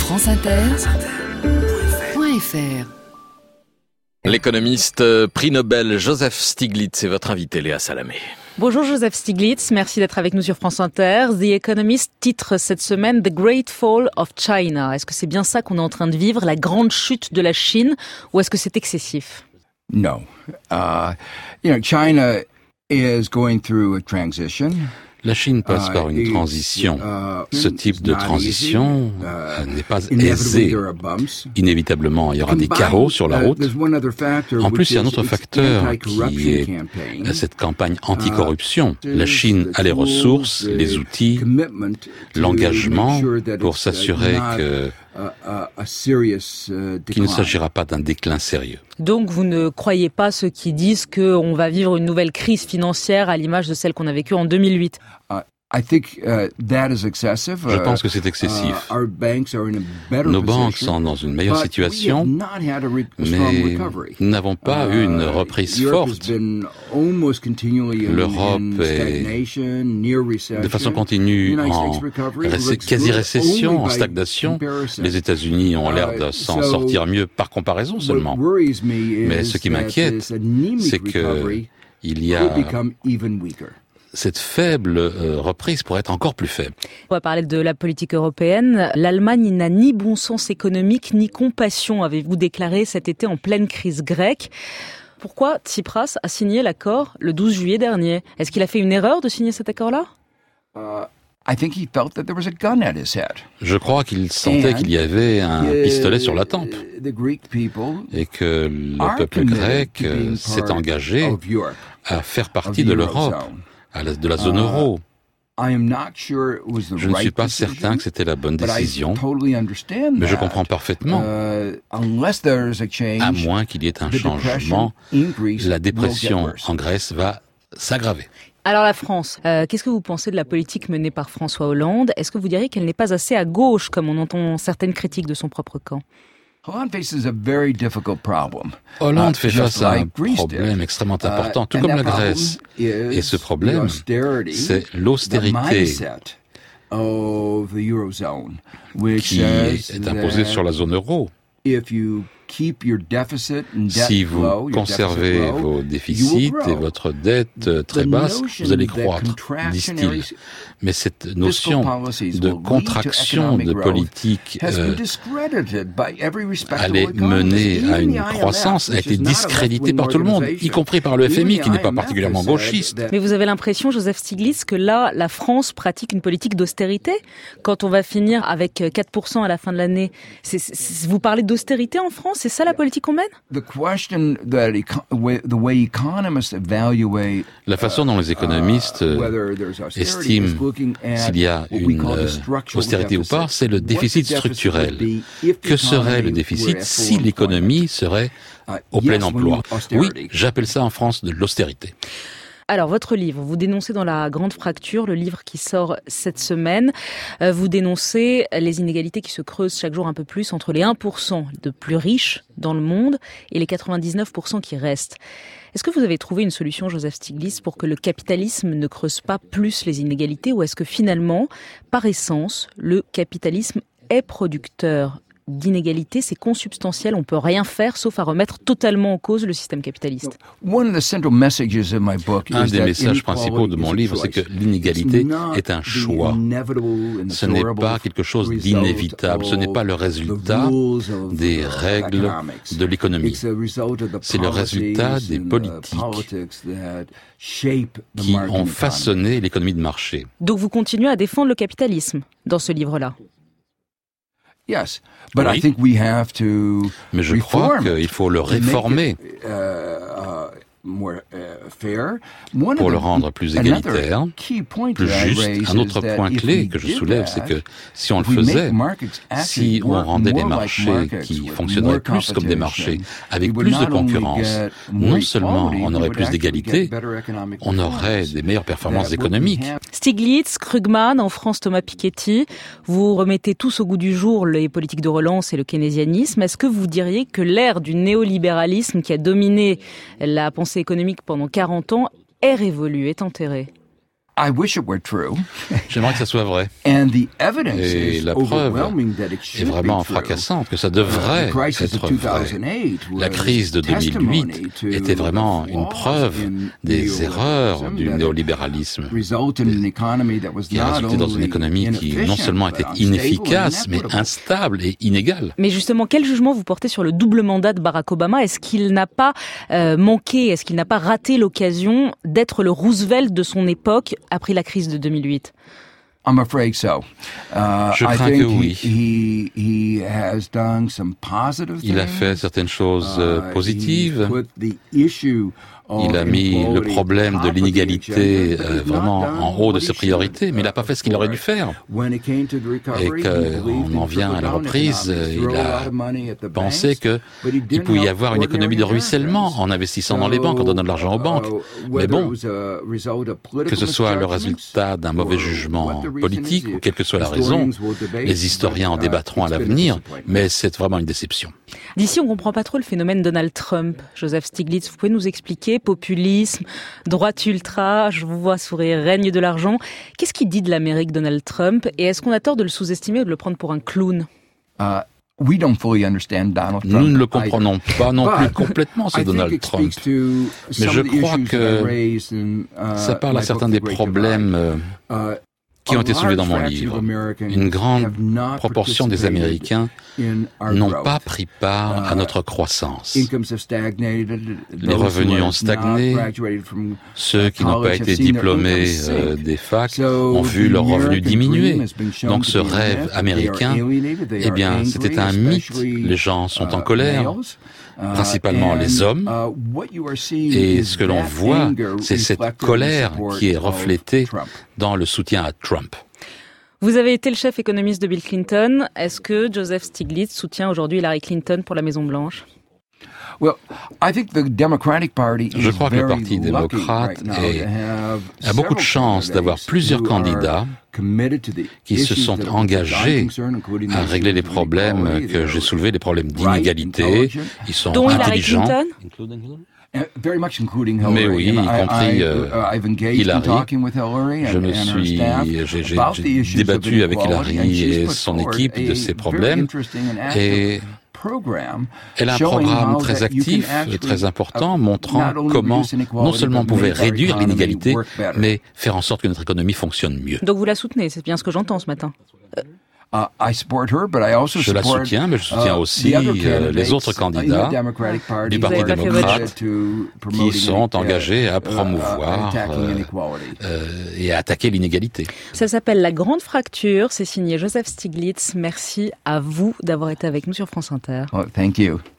franceinter.fr. L'économiste prix Nobel Joseph Stiglitz est votre invité, Léa Salamé. Bonjour Joseph Stiglitz, merci d'être avec nous sur France Inter. The Economist titre cette semaine The Great Fall of China. Est-ce que c'est bien ça qu'on est en train de vivre, la grande chute de la Chine, ou est-ce que c'est excessif? No. China is going through a transition. La Chine passe par une transition. Ce type de transition n'est pas aisé. Inévitablement, il y aura des carreaux sur la route. En plus, il y a un autre facteur qui est cette campagne anticorruption. La Chine a les ressources, les outils, l'engagement pour s'assurer qu'il ne s'agira pas d'un déclin sérieux. Donc vous ne croyez pas ceux qui disent qu'on va vivre une nouvelle crise financière à l'image de celle qu'on a vécue en 2008? Je pense que c'est excessif. Nos banques sont dans une meilleure situation, mais nous n'avons pas eu une reprise forte. L'Europe est de façon continue en quasi-récession, en stagnation. Les États-Unis ont l'air de s'en sortir mieux par comparaison seulement. Mais ce qui m'inquiète, c'est qu'il y a cette faible reprise pourrait être encore plus faible. On va parler de la politique européenne. L'Allemagne n'a ni bon sens économique ni compassion, avez-vous déclaré cet été en pleine crise grecque. Pourquoi Tsipras a signé l'accord le 12 juillet dernier? Est-ce qu'il a fait une erreur de signer cet accord-là? Je crois qu'il sentait qu'il y avait un pistolet sur la tempe et que le peuple grec s'est engagé à faire partie de l'Europe, de la zone euro. Je ne suis pas certain que c'était la bonne décision, mais je comprends parfaitement. À moins qu'il y ait un changement, la dépression en Grèce va s'aggraver. Alors la France, qu'est-ce que vous pensez de la politique menée par François Hollande? Est-ce que vous diriez qu'elle n'est pas assez à gauche, comme on entend certaines critiques de son propre camp? Hollande fait face à un problème extrêmement important, tout comme la Grèce. Et ce problème, c'est l'austérité qui est imposée sur la zone euro. Si vous conservez vos déficits et votre dette très basse, vous allez croître, disent-ils. Mais cette notion de contraction de politique allait mener à une croissance a été discréditée par tout le monde, y compris par le FMI, qui n'est pas particulièrement gauchiste. Mais vous avez l'impression, Joseph Stiglitz, que là, la France pratique une politique d'austérité? Quand on va finir avec 4% à la fin de l'année, vous parlez d'austérité en France? C'est ça la politique qu'on mène? La façon dont les économistes estiment s'il y a une austérité ou pas, c'est le déficit structurel. Que serait le déficit si l'économie serait au plein emploi? Oui, j'appelle ça en France de l'austérité. Alors, votre livre, vous dénoncez dans La Grande Fracture, le livre qui sort cette semaine, vous dénoncez les inégalités qui se creusent chaque jour un peu plus entre les 1% de plus riches dans le monde et les 99% qui restent. Est-ce que vous avez trouvé une solution, Joseph Stiglitz, pour que le capitalisme ne creuse pas plus les inégalités, ou est-ce que finalement, par essence, le capitalisme est producteur d'inégalités, c'est consubstantiel, on peut rien faire sauf à remettre totalement en cause le système capitaliste? Un des messages principaux de mon livre, c'est que l'inégalité est un choix. Ce n'est pas quelque chose d'inévitable, ce n'est pas le résultat des règles de l'économie. C'est le résultat des politiques qui ont façonné l'économie de marché. Donc vous continuez à défendre le capitalisme dans ce livre-là? Oui, mais je crois qu'il faut le réformer pour le rendre plus égalitaire, plus juste. Un autre point clé que je soulève, c'est que si on le faisait, si on rendait les marchés qui fonctionneraient plus comme des marchés, avec plus de concurrence, non seulement on aurait plus d'égalité, on aurait des meilleures performances économiques. Stiglitz, Krugman, en France Thomas Piketty, vous remettez tous au goût du jour les politiques de relance et le keynésianisme. Est-ce que vous diriez que l'ère du néolibéralisme qui a dominé la pensée économique pendant 40 ans est révolue, est enterrée? J'aimerais que ça soit vrai. Et la preuve est vraiment fracassante, que ça devrait être vrai. La crise de 2008 était vraiment une preuve des erreurs du néolibéralisme, qui a résulté dans une économie qui non seulement était inefficace, mais instable et inégale. Mais justement, quel jugement vous portez sur le double mandat de Barack Obama? Est-ce qu'il n'a pas manqué, est-ce qu'il n'a pas raté l'occasion d'être le Roosevelt de son époque après la crise de 2008? Je crains que oui. Il a fait certaines choses positives. Il a mis le problème de l'inégalité vraiment en haut de ses priorités, mais il n'a pas fait ce qu'il aurait dû faire. Et qu'on en vient à la reprise, il a pensé qu'il pouvait y avoir une économie de ruissellement en investissant dans les banques, en donnant de l'argent aux banques. Mais bon, que ce soit le résultat d'un mauvais jugement politique ou quelle que soit la raison, les historiens en débattront à l'avenir, mais c'est vraiment une déception. D'ici, on comprend pas trop le phénomène Donald Trump. Joseph Stiglitz, vous pouvez nous expliquer? Populisme, droite ultra, je vous vois sourire, règne de l'argent. Qu'est-ce qu'il dit de l'Amérique, Donald Trump? Et est-ce qu'on a tort de le sous-estimer ou de le prendre pour un clown? Nous ne le comprenons pas non plus complètement, ce Donald Trump. Mais je crois que ça parle à certains des problèmes qui ont été soulevés dans mon livre. Une grande proportion des Américains n'ont pas pris part à notre croissance. Les revenus ont stagné. Ceux qui n'ont pas été diplômés des facs ont vu leurs revenus diminuer. Donc ce rêve américain, eh bien, c'était un mythe. Les gens sont en colère. Principalement les hommes, et ce que l'on voit, c'est cette colère qui est reflétée dans le soutien à Trump. Vous avez été le chef économiste de Bill Clinton. Est-ce que Joseph Stiglitz soutient aujourd'hui Hillary Clinton pour la Maison-Blanche? Je crois que le Parti démocrate a beaucoup de chance d'avoir plusieurs candidats qui se sont engagés à régler les problèmes que j'ai soulevés, les problèmes d'inégalité. Ils sont intelligents. Mais oui, y compris Hillary. J'ai débattu avec Hillary et son équipe de ces problèmes. Et elle a un programme très actif, très important, montrant comment non seulement on pouvait réduire l'inégalité, mais faire en sorte que notre économie fonctionne mieux. Donc vous la soutenez, c'est bien ce que j'entends ce matin. Je la soutiens, mais je soutiens aussi les autres candidats du Parti démocrate qui sont engagés à promouvoir et à attaquer l'inégalité. Ça s'appelle La Grande Fracture, c'est signé Joseph Stiglitz. Merci à vous d'avoir été avec nous sur France Inter. Thank you.